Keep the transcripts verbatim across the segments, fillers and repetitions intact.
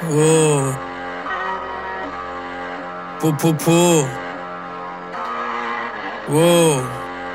اوه پو پو پو اوه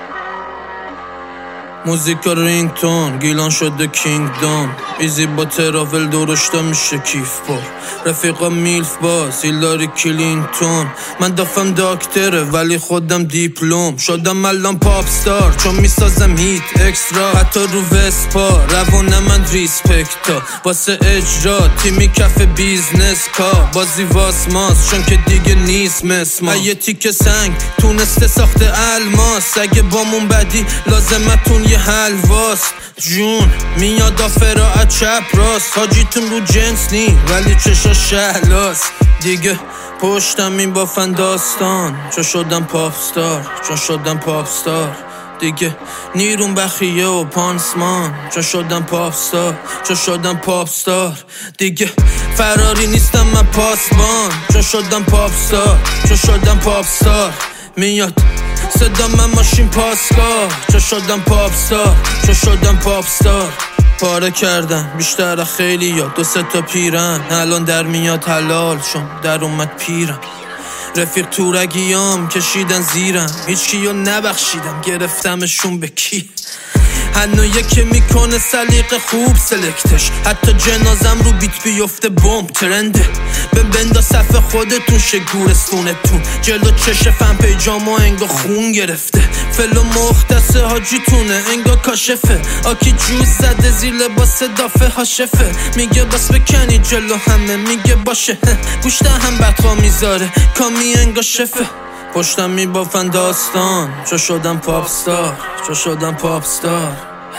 موزیکا رینگتون گیلان شده کینگدام ایزی با تراول درشتا میشه کیف بار رفیقا میلف باز هیلاری کلینتون من دافم داکتره ولی خودم دیپلوم شدم الان پاپ ستار چون میسازم هیت اکسترا حتی رو وسپا روان من ریسپکتا واسه اجرا تیمی کف بیزنس کا بازی واس ماست چون که دیگه نیست مسما یه تیک سنگ تونسته ساخته الماس اگه بامون بدی لازمتون یه حلواست جون میاد آفرا چپ راست حاجیتون رو جنس نی ولی چشا شهلاست دیگه پشتم این بافن داستان چون شدم پاپ ستار چون شدم پاپ ستار دیگه نیرون بخیه و پانسمان چون شدم پاپ ستار چون شدم پاپ ستار دیگه فراری نیستم من پاسبان چون شدم پاپ ستار چون شدم پاپ ستار میاد صدا من ماشین پاسکار چون شدم پاپ ستار چون شدم پاپ ستار پاره کردم بیشتر خیلی یا دو سه تا پیرن الان در میاد حلال چون در اومد پیرم رفیق تورگیام کشیدن زیرم هیچکیو نبخشیدم گرفتمشون به کی هنو یکی میکنه سلیقه خوب سلکتش حتی جنازم رو بیت بیفته بوم ترنده به بندا صف خودتون شه گورستونتون جلو چش فن پیجامو انگا خون گرفته فلو مختصه حاجیتونه انگا کاشفه آکی جوز زده زیر لباس دافه هاشفه میگه بس بکنی جلو همه میگه باشه گوشته هم بدخوا میذاره کامی انگا شفه پشتم میبافن داستان چو شدم پاپ ستار چو شدم پاپ ستار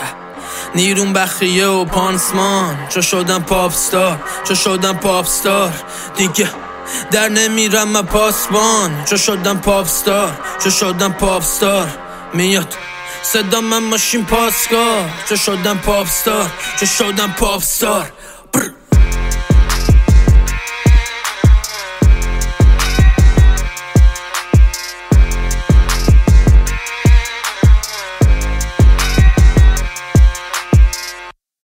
نیرون بخیه و پانسمان چو شدم پاپ ستار چو شدم پاپ ستار دیگه در نمیرم من پاسبان چو شدم پاپ ستار چو شدم پاپ ستار میاد صدا من ماشین پاسکار چو شدم پاپ ستار چو شدم پاپ ستار